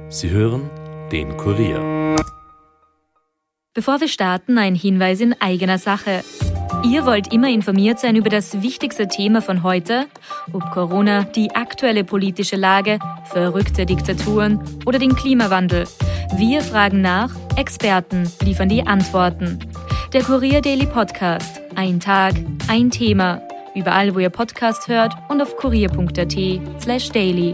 Sie hören den Kurier. Bevor wir starten, ein Hinweis in eigener Sache. Ihr wollt immer informiert sein über das wichtigste Thema von heute, ob Corona, die aktuelle politische Lage, verrückte Diktaturen oder den Klimawandel. Wir fragen nach, Experten liefern die Antworten. Der Kurier Daily Podcast. Ein Tag, ein Thema. Überall, wo ihr Podcast hört und auf kurier.at/daily.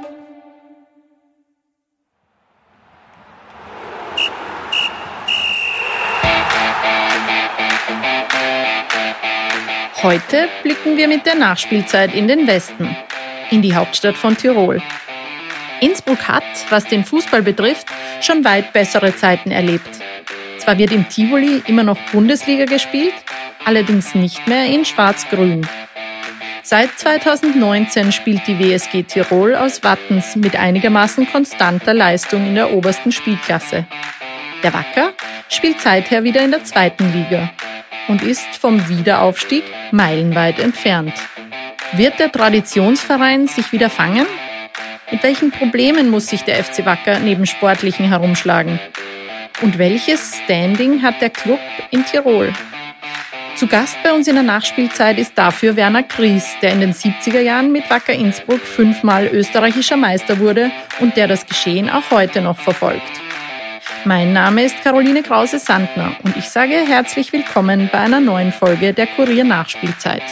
Heute blicken wir mit der Nachspielzeit in den Westen, in die Hauptstadt von Tirol. Innsbruck hat, was den Fußball betrifft, schon weit bessere Zeiten erlebt. Zwar wird im Tivoli immer noch Bundesliga gespielt, allerdings nicht mehr in Schwarz-Grün. Seit 2019 spielt die WSG Tirol aus Wattens mit einigermaßen konstanter Leistung in der obersten Spielklasse. Der Wacker spielt seither wieder in der zweiten Liga und ist vom Wiederaufstieg meilenweit entfernt. Wird der Traditionsverein sich wieder fangen? Mit welchen Problemen muss sich der FC Wacker neben Sportlichen herumschlagen? Und welches Standing hat der Club in Tirol? Zu Gast bei uns in der Nachspielzeit ist dafür Werner Kries, der in den 70er Jahren mit Wacker Innsbruck 5-mal österreichischer Meister wurde und der das Geschehen auch heute noch verfolgt. Mein Name ist Caroline Krause-Sandner und ich sage herzlich willkommen bei einer neuen Folge der Kurier Nachspielzeit.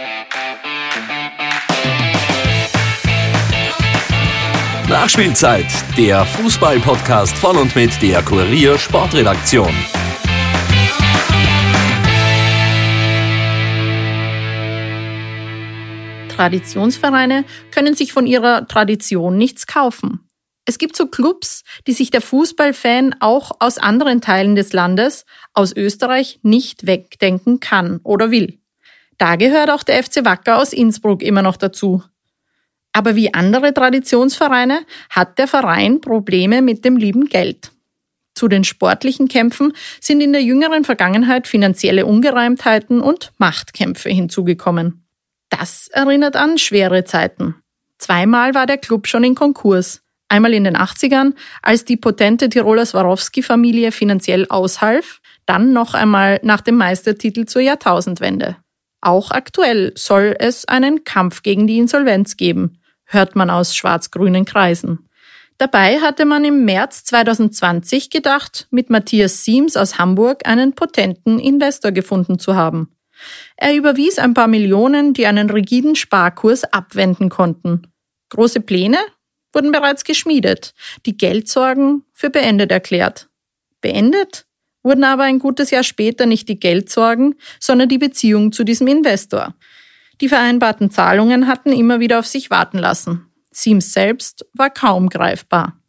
Nachspielzeit, der Fußball-Podcast von und mit der Kurier Sportredaktion. Traditionsvereine können sich von ihrer Tradition nichts kaufen. Es gibt so Clubs, die sich der Fußballfan auch aus anderen Teilen des Landes, aus Österreich, nicht wegdenken kann oder will. Da gehört auch der FC Wacker aus Innsbruck immer noch dazu. Aber wie andere Traditionsvereine hat der Verein Probleme mit dem lieben Geld. Zu den sportlichen Kämpfen sind in der jüngeren Vergangenheit finanzielle Ungereimtheiten und Machtkämpfe hinzugekommen. Das erinnert an schwere Zeiten. 2-mal war der Club schon in Konkurs. Einmal in den 80ern, als die potente Tiroler Swarovski-Familie finanziell aushalf, dann noch einmal nach dem Meistertitel zur Jahrtausendwende. Auch aktuell soll es einen Kampf gegen die Insolvenz geben, hört man aus schwarz-grünen Kreisen. Dabei hatte man im März 2020 gedacht, mit Matthias Siems aus Hamburg einen potenten Investor gefunden zu haben. Er überwies ein paar Millionen, die einen rigiden Sparkurs abwenden konnten. Große Pläne wurden bereits geschmiedet, die Geldsorgen für beendet erklärt. Beendet wurden aber ein gutes Jahr später nicht die Geldsorgen, sondern die Beziehung zu diesem Investor. Die vereinbarten Zahlungen hatten immer wieder auf sich warten lassen. Siems selbst war kaum greifbar.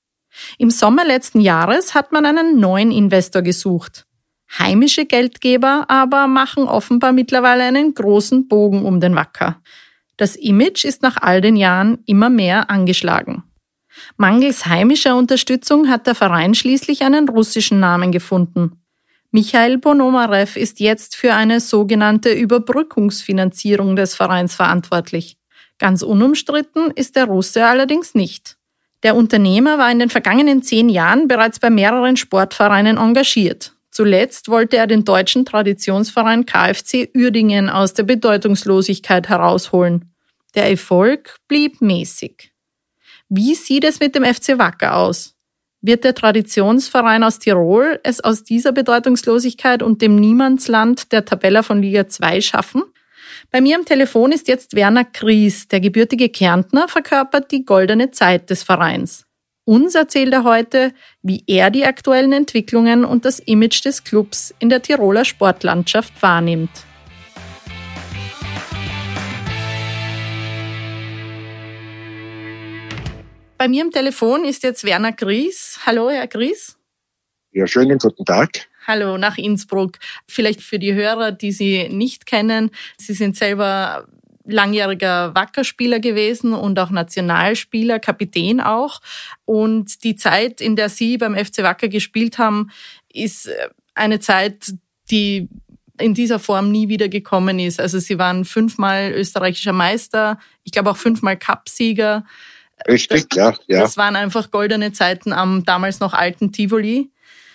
Im Sommer letzten Jahres hat man einen neuen Investor gesucht. Heimische Geldgeber aber machen offenbar mittlerweile einen großen Bogen um den Wacker. Das Image ist nach all den Jahren immer mehr angeschlagen. Mangels heimischer Unterstützung hat der Verein schließlich einen russischen Namen gefunden. Michail Ponomarev ist jetzt für eine sogenannte Überbrückungsfinanzierung des Vereins verantwortlich. Ganz unumstritten ist der Russe allerdings nicht. Der Unternehmer war in den vergangenen 10 Jahren bereits bei mehreren Sportvereinen engagiert. Zuletzt wollte er den deutschen Traditionsverein KFC Uerdingen aus der Bedeutungslosigkeit herausholen. Der Erfolg blieb mäßig. Wie sieht es mit dem FC Wacker aus? Wird der Traditionsverein aus Tirol es aus dieser Bedeutungslosigkeit und dem Niemandsland der Tabella von Liga 2 schaffen? Bei mir am Telefon ist jetzt Werner Kries, der gebürtige Kärntner, verkörpert die goldene Zeit des Vereins. Uns erzählt er heute, wie er die aktuellen Entwicklungen und das Image des Clubs in der Tiroler Sportlandschaft wahrnimmt. Bei mir am Telefon ist jetzt Werner Kries. Hallo, Herr Kries. Ja, schönen guten Tag. Hallo nach Innsbruck. Vielleicht für die Hörer, die Sie nicht kennen, Sie sind selber langjähriger Wacker-Spieler gewesen und auch Nationalspieler, Kapitän auch. Und die Zeit, in der Sie beim FC Wacker gespielt haben, ist eine Zeit, die in dieser Form nie wieder gekommen ist. Also Sie waren 5-mal österreichischer Meister, ich glaube auch 5-mal Cupsieger. Richtig, ja. Das waren einfach goldene Zeiten am damals noch alten Tivoli.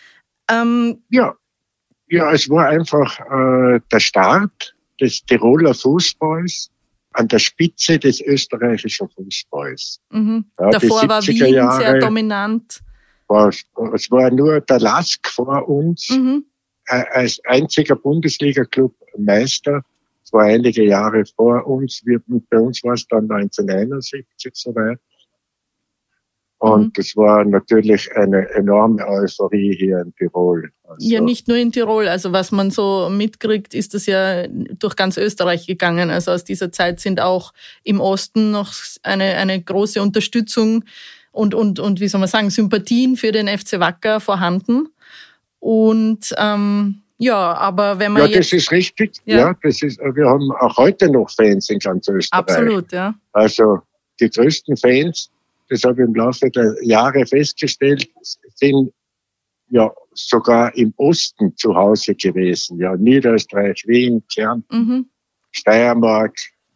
Ja, es war einfach der Start des Tiroler Fußballs an der Spitze des österreichischen Fußballs. Mhm. Ja, davor war Wien Jahre sehr dominant. Es war nur der LASK vor uns, als einziger Bundesliga-Club Meister. Es war einige Jahre vor uns. Bei uns war es dann 1971 soweit. Und das war natürlich eine enorme Euphorie hier in Tirol. Also, ja, nicht nur in Tirol. Also was man so mitkriegt, ist das ja durch ganz Österreich gegangen. Also aus dieser Zeit sind auch im Osten noch eine große Unterstützung und wie soll man sagen, Sympathien für den FC Wacker vorhanden. Und aber wenn man das ist richtig. Ja, wir haben auch heute noch Fans in ganz Österreich. Absolut, ja. Also die größten Fans, das habe ich im Laufe der Jahre festgestellt, sind ja sogar im Osten zu Hause gewesen. Ja, Niederösterreich, Wien, Kärnten, Steiermark,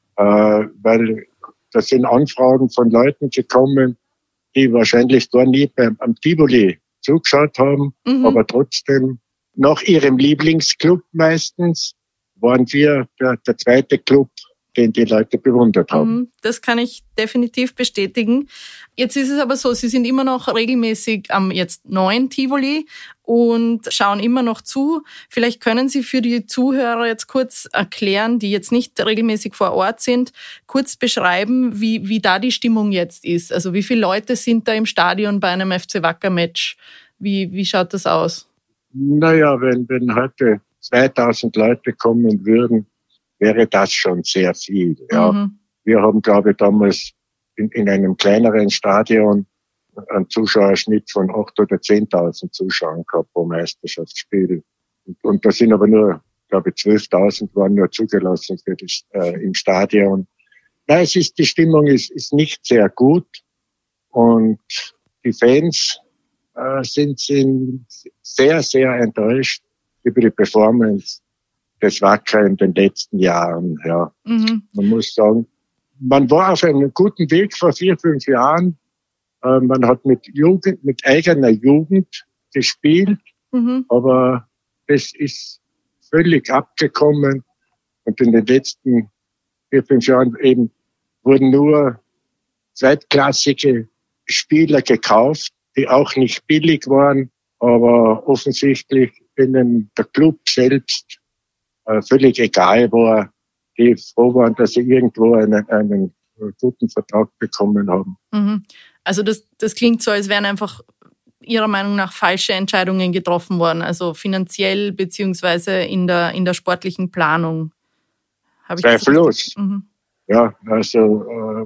weil da sind Anfragen von Leuten gekommen, die wahrscheinlich gar nie am Tivoli zugeschaut haben, aber trotzdem nach ihrem Lieblingsclub meistens waren wir der zweite Club, den die Leute bewundert haben. Das kann ich definitiv bestätigen. Jetzt ist es aber so, Sie sind immer noch regelmäßig am jetzt neuen Tivoli und schauen immer noch zu. Vielleicht können Sie für die Zuhörer jetzt kurz erklären, die jetzt nicht regelmäßig vor Ort sind, kurz beschreiben, wie da die Stimmung jetzt ist. Also wie viele Leute sind da im Stadion bei einem FC Wacker-Match? Wie schaut das aus? Naja, wenn heute 2000 Leute kommen würden, wäre das schon sehr viel. Ja. Wir haben, glaube ich, damals in einem kleineren Stadion einen Zuschauerschnitt von 8.000 oder 10.000 Zuschauern gehabt pro Meisterschaftsspiel. Und da sind aber nur, glaube ich, 12.000 waren nur zugelassen für das, im Stadion. Nein, die Stimmung ist nicht sehr gut und die Fans sind sehr, sehr enttäuscht über die Performance des Wacker in den letzten Jahren. Ja. Man muss sagen, man war auf einem guten Weg vor 4-5 Jahren. Man hat mit eigener Jugend gespielt, aber das ist völlig abgekommen. Und in den letzten 4-5 Jahren eben wurden nur zweitklassige Spieler gekauft, die auch nicht billig waren, aber offensichtlich denen der Club selbst völlig egal war, die froh waren, dass sie irgendwo einen guten Vertrag bekommen haben. Also das klingt so, als wären einfach Ihrer Meinung nach falsche Entscheidungen getroffen worden, also finanziell beziehungsweise in der sportlichen Planung. Zweifellos. Ja, also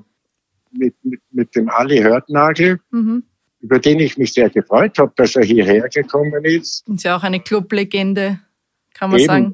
mit dem Ali Hörtnagel, über den ich mich sehr gefreut habe, dass er hierher gekommen ist. Ist ja auch eine Clublegende, kann man sagen.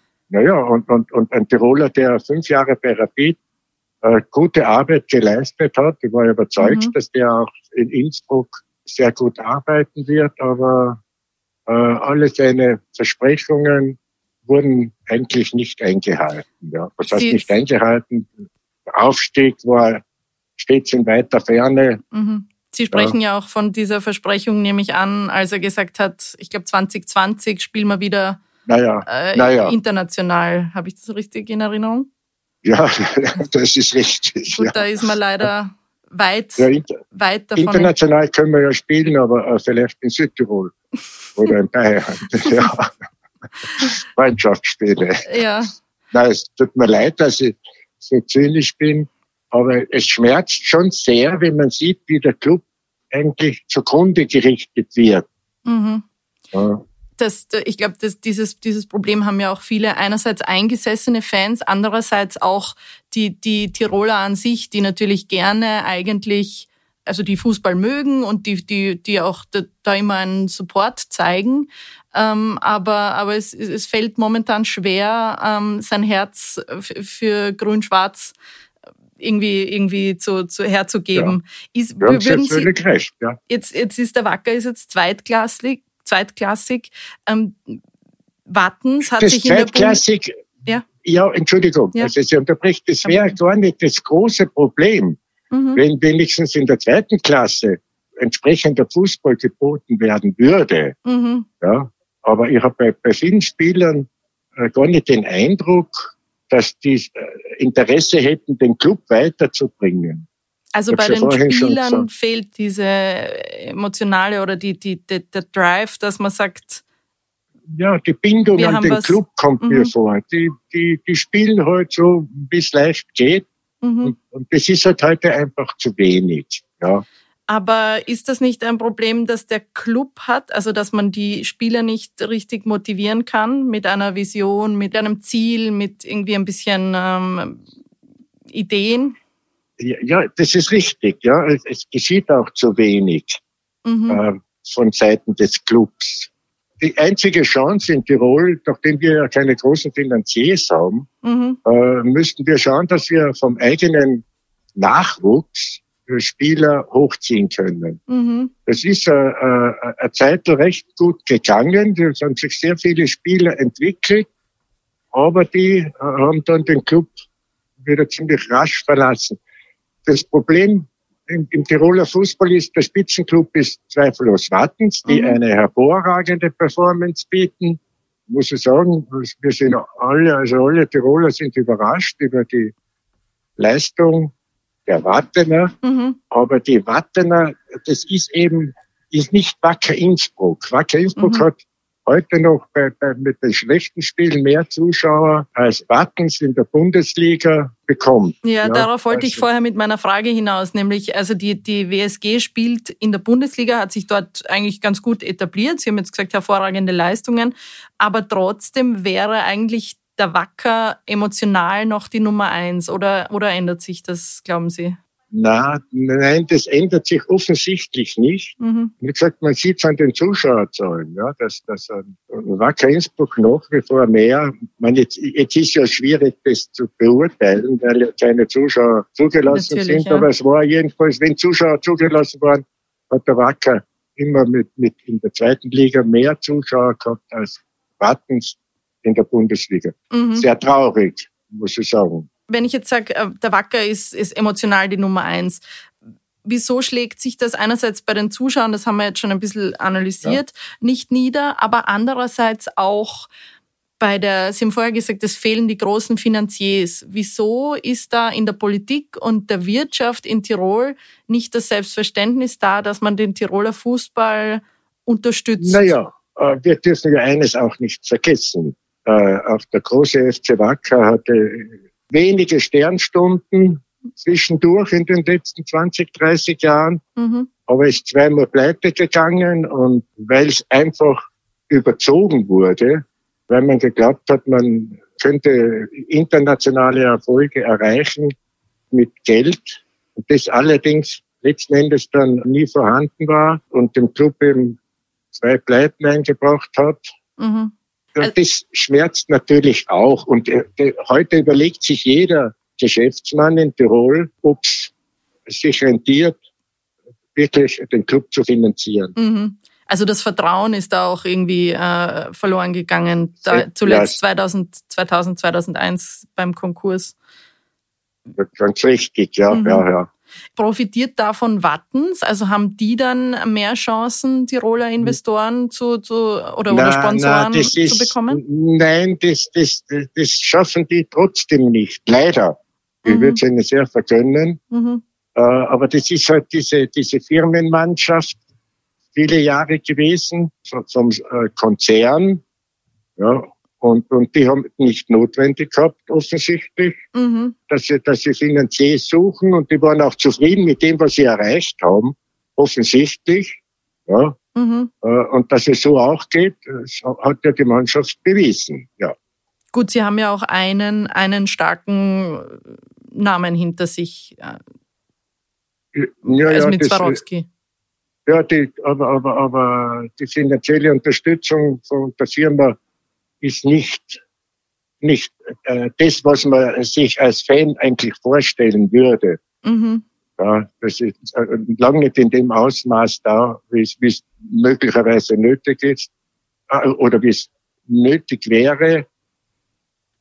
Und ein Tiroler, der 5 Jahre bei Rapid gute Arbeit geleistet hat. Ich war überzeugt, dass der auch in Innsbruck sehr gut arbeiten wird, aber alle seine Versprechungen wurden eigentlich nicht eingehalten. Ja. Was heißt nicht eingehalten? Der Aufstieg war stets in weiter Ferne. Sie sprechen ja auch von dieser Versprechung, nehme ich an, als er gesagt hat, ich glaube 2020 spielen wir wieder international. Habe ich das so richtig in Erinnerung? Ja, das ist richtig. Gut, da ist man leider weit davon. International können wir ja spielen, aber vielleicht in Südtirol oder in Bayern. Ja. Freundschaftsspiele. Ja. Nein, es tut mir leid, dass ich so zynisch bin, aber es schmerzt schon sehr, wenn man sieht, wie der Club eigentlich zugrunde gerichtet wird. Ja. Ich glaube, dieses Problem haben ja auch viele, einerseits eingesessene Fans, andererseits auch die Tiroler an sich, die natürlich gerne eigentlich, also die Fußball mögen und die auch da immer einen Support zeigen. Aber es fällt momentan schwer, sein Herz für Grün-Schwarz irgendwie herzugeben. Ja, würden Sie völlig recht, ja. Jetzt ist der Wacker jetzt zweitklassig. Wattens hat das sich in der Ja, Entschuldigung, also Sie unterbrechen. Das wäre gar nicht das große Problem. Wenn wenigstens in der 2. Klasse entsprechender Fußball geboten werden würde. Ja, aber ich habe bei vielen Spielern gar nicht den Eindruck, dass die Interesse hätten, den Club weiterzubringen. Also bei den Spielern fehlt diese emotionale oder der Drive, dass man sagt, ja, die Bindung an den Club kommt mir vor. Die spielen halt so, wie es leicht geht. Und das ist halt heute einfach zu wenig. Ja. Aber ist das nicht ein Problem, das der Club hat? Also, dass man die Spieler nicht richtig motivieren kann mit einer Vision, mit einem Ziel, mit irgendwie ein bisschen Ideen? Ja, das ist richtig. Ja, es geschieht auch zu wenig von Seiten des Clubs. Die einzige Chance in Tirol, nachdem wir ja keine großen Finanziers haben, müssten wir schauen, dass wir vom eigenen Nachwuchs Spieler hochziehen können. Das ist eine Zeit recht gut gegangen. Es haben sich sehr viele Spieler entwickelt, aber die haben dann den Club wieder ziemlich rasch verlassen. Das Problem im Tiroler Fußball ist, der Spitzenclub ist zweifellos Wattens, die eine hervorragende Performance bieten. Muss ich sagen, wir sind alle Tiroler sind überrascht über die Leistung der Wattener. Aber die Wattener, das ist nicht Wacker Innsbruck. Wacker Innsbruck hat heute noch mit den schlechten Spielen mehr Zuschauer als Wattens in der Bundesliga bekommt. Ja, darauf wollte ich vorher mit meiner Frage hinaus, nämlich also die WSG spielt in der Bundesliga, hat sich dort eigentlich ganz gut etabliert. Sie haben jetzt gesagt, hervorragende Leistungen, aber trotzdem wäre eigentlich der Wacker emotional noch die Nummer 1 oder ändert sich das, glauben Sie? Nein, das ändert sich offensichtlich nicht. Wie gesagt, man sieht es an den Zuschauerzahlen, ja, dass Wacker Innsbruck nach wie vor mehr. Jetzt ist ja schwierig, das zu beurteilen, weil ja keine Zuschauer zugelassen sind. Ja. Aber es war jedenfalls, wenn Zuschauer zugelassen waren, hat der Wacker immer mit in der 2. Liga mehr Zuschauer gehabt als Wattens in der Bundesliga. Sehr traurig, muss ich sagen. Wenn ich jetzt sage, der Wacker ist emotional die Nummer 1, wieso schlägt sich das einerseits bei den Zuschauern, das haben wir jetzt schon ein bisschen analysiert, nicht nieder, aber andererseits auch Sie haben vorher gesagt, es fehlen die großen Finanziers. Wieso ist da in der Politik und der Wirtschaft in Tirol nicht das Selbstverständnis da, dass man den Tiroler Fußball unterstützt? Naja, wir dürfen ja eines auch nicht vergessen. Auch der große FC Wacker hatte wenige Sternstunden zwischendurch in den letzten 20, 30 Jahren, aber ist zweimal pleite gegangen und weil es einfach überzogen wurde, weil man geglaubt hat, man könnte internationale Erfolge erreichen mit Geld und das allerdings letzten Endes dann nie vorhanden war und dem Club eben 2 Pleiten eingebracht hat. Und das schmerzt natürlich auch. Und heute überlegt sich jeder Geschäftsmann in Tirol, ob es sich rentiert, wirklich den Club zu finanzieren. Also das Vertrauen ist da auch irgendwie verloren gegangen, zuletzt 2001 beim Konkurs. Ganz richtig, ja. Profitiert davon Wattens? Also haben die dann mehr Chancen, Tiroler Investoren oder Sponsoren zu bekommen? Nein, das schaffen die trotzdem nicht. Leider. Ich würde es ihnen sehr vergönnen. Aber das ist halt diese Firmenmannschaft viele Jahre gewesen vom Konzern. Ja. Und die haben nicht notwendig gehabt, offensichtlich, dass sie Finanziers suchen. Und die waren auch zufrieden mit dem, was sie erreicht haben, offensichtlich. Ja. Und dass es so auch geht, das hat ja die Mannschaft bewiesen. Ja. Gut, Sie haben ja auch einen starken Namen hinter sich. Also mit Swarovski. Ja, aber die finanzielle Unterstützung von der Firma ist nicht das, was man sich als Fan eigentlich vorstellen würde. Ja, das ist lange nicht in dem Ausmaß da, wie es möglicherweise nötig ist oder wie es nötig wäre.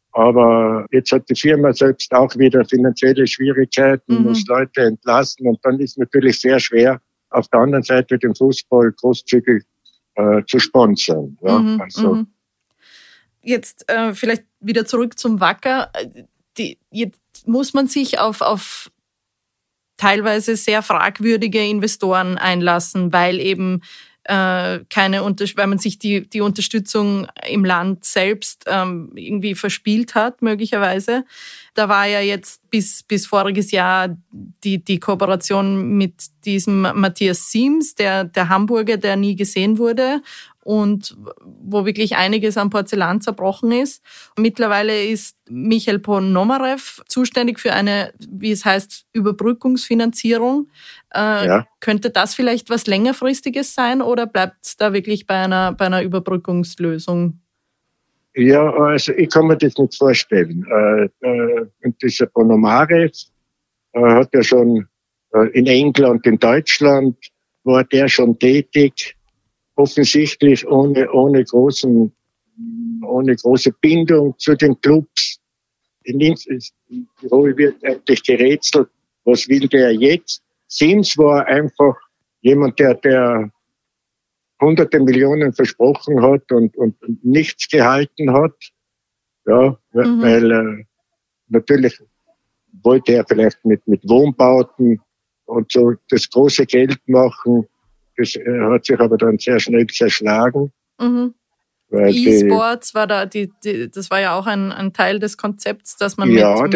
Aber jetzt hat die Firma selbst auch wieder finanzielle Schwierigkeiten, muss Leute entlassen und dann ist natürlich sehr schwer, auf der anderen Seite den Fußball großzügig zu sponsern. Ja, also. Jetzt vielleicht wieder zurück zum Wacker. Jetzt muss man sich auf teilweise sehr fragwürdige Investoren einlassen, weil eben weil man sich die Unterstützung im Land selbst irgendwie verspielt hat, möglicherweise. Da war ja jetzt bis voriges Jahr die Kooperation mit diesem Matthias Siems, der Hamburger, der nie gesehen wurde und wo wirklich einiges am Porzellan zerbrochen ist. Mittlerweile ist Michael Ponomarev zuständig für eine, wie es heißt, Überbrückungsfinanzierung. Könnte das vielleicht was längerfristiges sein oder bleibt es da wirklich bei einer Überbrückungslösung? Ja, also ich kann mir das nicht vorstellen. Und dieser Ponomarev hat ja schon in England, in Deutschland war der schon tätig, offensichtlich ohne große Bindung zu den Clubs. In Tirol wird eigentlich gerätselt, was will der jetzt? Siems war einfach jemand, der hunderte Millionen versprochen hat und nichts gehalten hat. Ja, weil natürlich wollte er vielleicht mit Wohnbauten und so das große Geld machen. Das hat sich aber dann sehr schnell zerschlagen. E-Sports war da, das war ja auch ein Teil des Konzepts, dass man haben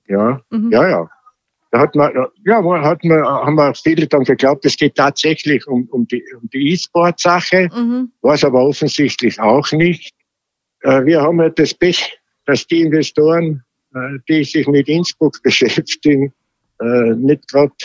wir viele dann geglaubt, es geht tatsächlich um die E-Sport-Sache, war es aber offensichtlich auch nicht. Wir haben halt das Pech, dass die Investoren, die sich mit Innsbruck beschäftigen, nicht gerade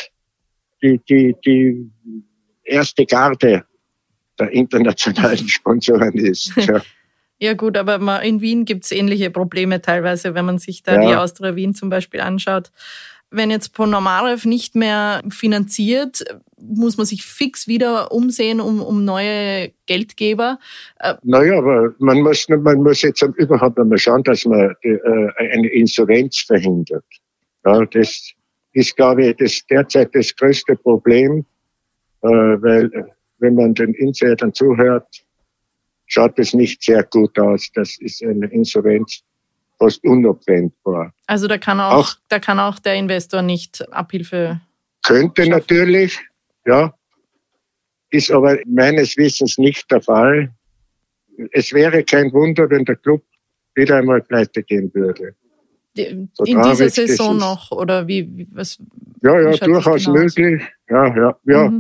die erste Garde der internationalen Sponsoren ist. Ja. Ja gut, aber in Wien gibt's ähnliche Probleme teilweise, wenn man sich da die Austria Wien zum Beispiel anschaut. Wenn jetzt Ponomarev nicht mehr finanziert, muss man sich fix wieder umsehen um neue Geldgeber. Naja, aber man muss jetzt überhaupt einmal schauen, dass man eine Insolvenz verhindert. Ja, das ist, glaube ich, derzeit das größte Problem, weil wenn man den Insidern zuhört, schaut es nicht sehr gut aus. Das ist eine Insolvenz fast unabwendbar. Also da kann auch der Investor nicht Abhilfe könnte schaffen. Natürlich, ja. Ist aber meines Wissens nicht der Fall. Es wäre kein Wunder, wenn der Club wieder einmal pleite gehen würde. In dieser Saison noch, oder was? Ja, durchaus genau möglich. Ja.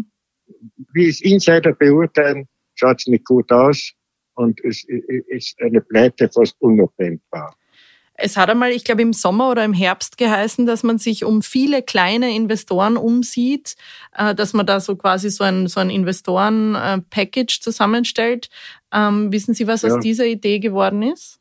Wie es Insider beurteilen, schaut es nicht gut aus und es ist eine Pleite fast unabwendbar. Es hat einmal, ich glaube, im Sommer oder im Herbst geheißen, dass man sich um viele kleine Investoren umsieht, dass man da so quasi so ein Investoren-Package zusammenstellt. Wissen Sie, was aus dieser Idee geworden ist?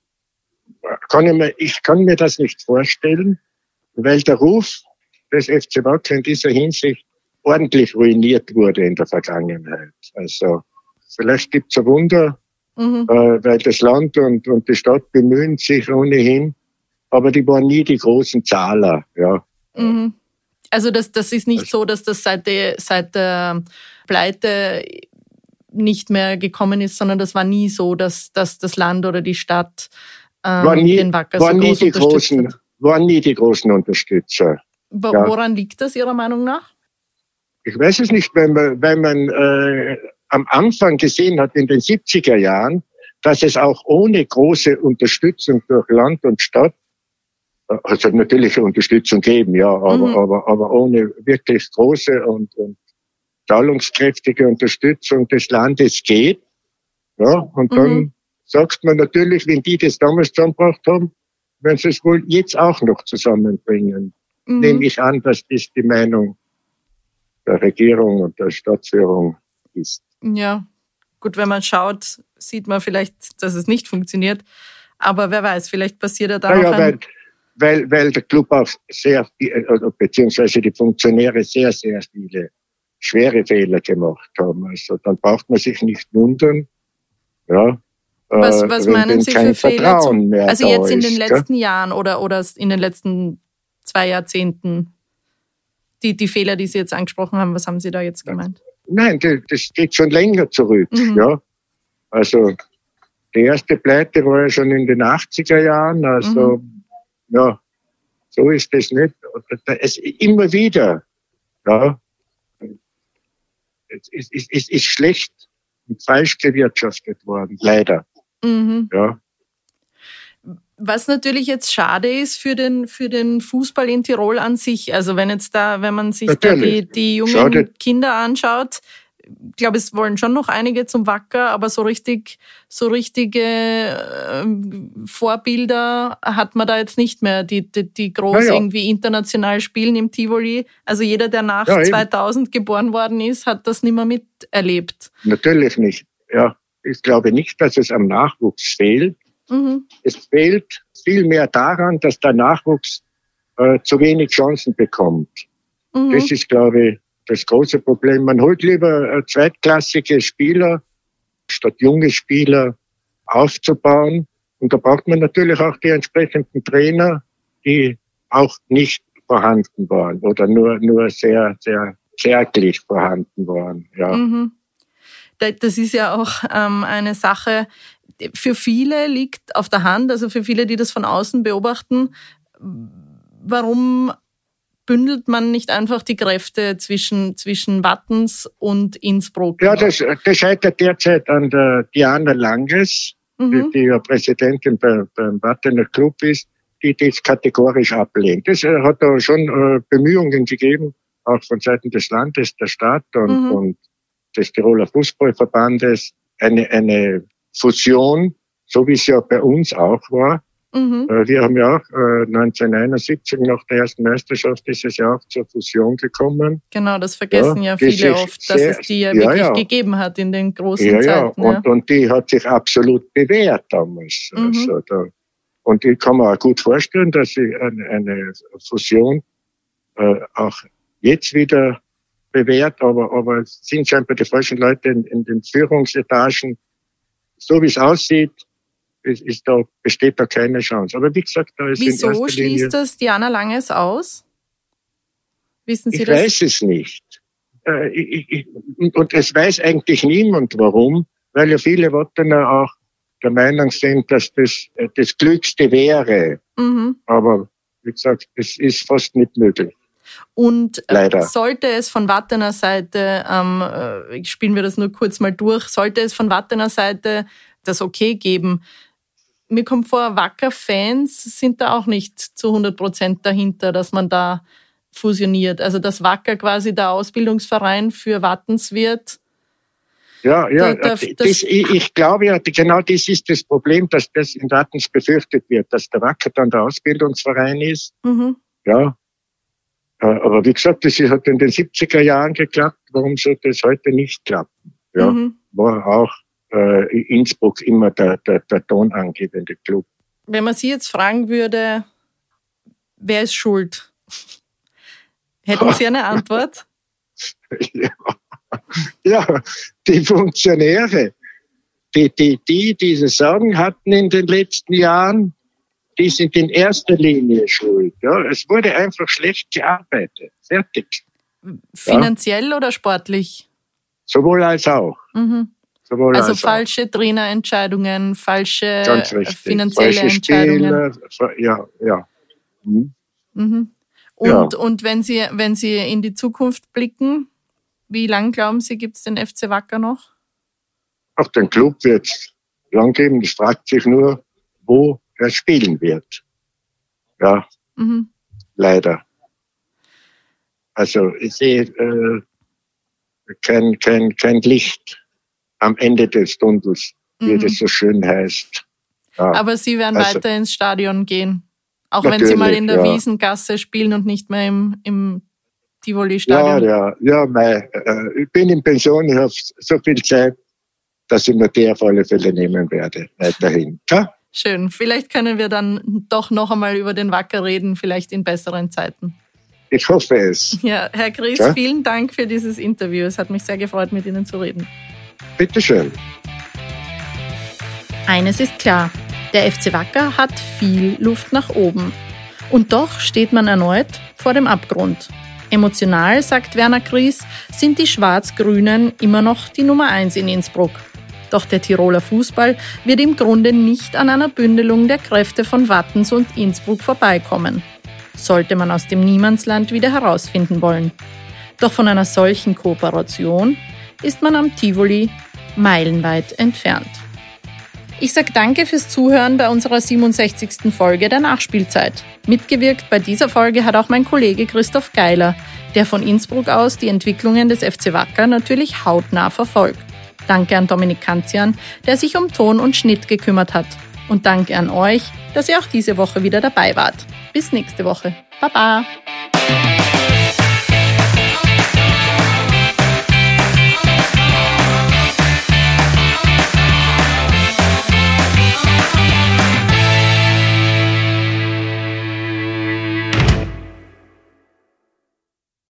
Ich kann mir das nicht vorstellen, weil der Ruf des FC Wacker in dieser Hinsicht ordentlich ruiniert wurde in der Vergangenheit. Also vielleicht gibt's ein Wunder, weil das Land und die Stadt bemühen sich ohnehin, aber die waren nie die großen Zahler. Ja. Also das ist nicht so, dass das seit der Pleite nicht mehr gekommen ist, sondern das war nie so, dass das Land oder die Stadt den Wacker so groß unterstützt hat. Waren nie die großen Unterstützer. Woran liegt das Ihrer Meinung nach? Ich weiß es nicht, weil man am Anfang gesehen hat in den 70er Jahren, dass es auch ohne große Unterstützung durch Land und Stadt, also natürlich Unterstützung geben, ja, aber ohne wirklich große und zahlungskräftige Unterstützung des Landes geht. Ja, und dann sagt man natürlich, wenn die das damals zusammengebracht haben, werden sie es wohl jetzt auch noch zusammenbringen. Nehme ich an, dass das die Meinung der Regierung und der Stadtführung ist. Ja, gut, wenn man schaut, sieht man vielleicht, dass es nicht funktioniert. Aber wer weiß, vielleicht passiert ja da noch weil der Club auch beziehungsweise die Funktionäre sehr, sehr viele schwere Fehler gemacht haben. Also dann braucht man sich nicht wundern, ja, Was meinen Sie für Fehler? Also jetzt in den ist, letzten Jahren oder in den letzten 2 Jahrzehnten? Die Fehler, die Sie jetzt angesprochen haben, was haben Sie da jetzt gemeint? Nein, das geht schon länger zurück. Ja. Also die erste Pleite war ja schon in den 80er Jahren. Also ja, so ist das nicht. Es immer wieder. Ja, es ist schlecht und falsch gewirtschaftet worden, leider. Ja. Was natürlich jetzt schade ist für den Fußball in Tirol an sich. Also wenn man sich natürlich da die jungen Kinder anschaut, ich glaube, es wollen schon noch einige zum Wacker, aber so richtige Vorbilder hat man da jetzt nicht mehr, die groß irgendwie international spielen im Tivoli. Also jeder, der nach 2000 geboren worden ist, hat das nicht mehr miterlebt. Natürlich nicht. Ja, ich glaube nicht, dass es am Nachwuchs fehlt. Es fehlt vielmehr daran, dass der Nachwuchs zu wenig Chancen bekommt. Das ist, glaube ich, das große Problem. Man holt lieber zweitklassige Spieler, statt junge Spieler aufzubauen. Und da braucht man natürlich auch die entsprechenden Trainer, die auch nicht vorhanden waren oder nur sehr, sehr kärglich vorhanden waren. Ja. Das ist ja auch eine Sache, für viele liegt auf der Hand, also für viele, die das von außen beobachten, warum bündelt man nicht einfach die Kräfte zwischen Wattens und Innsbruck? Ja, das scheitert derzeit an der Diana Langes, die ja Präsidentin beim Wattener Club ist, die das kategorisch ablehnt. Das hat da schon Bemühungen gegeben, auch von Seiten des Landes, der Stadt und des Tiroler Fußballverbandes, eine Fusion, so wie es ja bei uns auch war. Wir haben ja auch 1971 nach der ersten Meisterschaft ist es ja auch zur Fusion gekommen. Genau, das vergessen ja viele oft, dass es die ja wirklich gegeben hat in den großen Zeiten. Und die hat sich absolut bewährt damals. Also und ich kann mir auch gut vorstellen, dass sie eine Fusion auch jetzt wieder bewährt, aber es sind scheinbar die falschen Leute in den Führungsetagen. So wie es aussieht, besteht da keine Chance. Aber wie gesagt, da ist wieso schließt das Diana Langes aus? Wissen Sie das? Ich weiß es nicht. Und es weiß eigentlich niemand, warum, weil ja viele Wattener auch der Meinung sind, dass das Klügste wäre. Aber wie gesagt, es ist fast nicht möglich. Und leider. Sollte es von Wattener Seite, spielen wir das nur kurz mal durch, sollte es von Wattener Seite das Okay geben, mir kommt vor, Wacker-Fans sind da auch nicht zu 100% dahinter, dass man da fusioniert. Also dass Wacker quasi der Ausbildungsverein für Wattens wird. Ja, ich glaube ja, genau das ist das Problem, dass das in Wattens befürchtet wird, dass der Wacker dann der Ausbildungsverein ist. Ja. Aber wie gesagt, das hat in den 70er Jahren geklappt. Warum sollte es heute nicht klappen? Ja. War auch Innsbruck immer der tonangebende Club. Wenn man Sie jetzt fragen würde, wer ist schuld? Hätten Sie eine Antwort? Ja, die Funktionäre, die diese Sorgen hatten in den letzten Jahren, die sind in erster Linie schuld. Ja, es wurde einfach schlecht gearbeitet. Fertig. Finanziell oder sportlich? Sowohl als auch. Also falsche Trainerentscheidungen, falsche finanzielle falsche Entscheidungen. Ja. Und wenn Sie in die Zukunft blicken, wie lang glauben Sie, gibt es den FC Wacker noch? Auch den Club wird es lang geben. Es fragt sich nur, wo er spielen wird. Ja, leider. Also ich sehe kein Licht am Ende des Tunnels, wie das so schön heißt. Ja. Aber Sie werden weiter ins Stadion gehen, auch wenn Sie mal in der Wiesengasse spielen und nicht mehr im Tivoli-Stadion. Ja, ich bin in Pension, ich habe so viel Zeit, dass ich mir die auf alle Fälle nehmen werde, weiterhin. Ja? Schön. Vielleicht können wir dann doch noch einmal über den Wacker reden, vielleicht in besseren Zeiten. Ich hoffe es. Ja, Herr Gries, vielen Dank für dieses Interview. Es hat mich sehr gefreut, mit Ihnen zu reden. Bitte schön. Eines ist klar, der FC Wacker hat viel Luft nach oben. Und doch steht man erneut vor dem Abgrund. Emotional, sagt Werner Kries, sind die Schwarz-Grünen immer noch die Nummer 1 in Innsbruck. Doch der Tiroler Fußball wird im Grunde nicht an einer Bündelung der Kräfte von Wattens und Innsbruck vorbeikommen. Sollte man aus dem Niemandsland wieder herausfinden wollen. Doch von einer solchen Kooperation ist man am Tivoli meilenweit entfernt. Ich sage danke fürs Zuhören bei unserer 67. Folge der Nachspielzeit. Mitgewirkt bei dieser Folge hat auch mein Kollege Christoph Geiler, der von Innsbruck aus die Entwicklungen des FC Wacker natürlich hautnah verfolgt. Danke an Dominik Kanzian, der sich um Ton und Schnitt gekümmert hat. Und danke an euch, dass ihr auch diese Woche wieder dabei wart. Bis nächste Woche. Baba!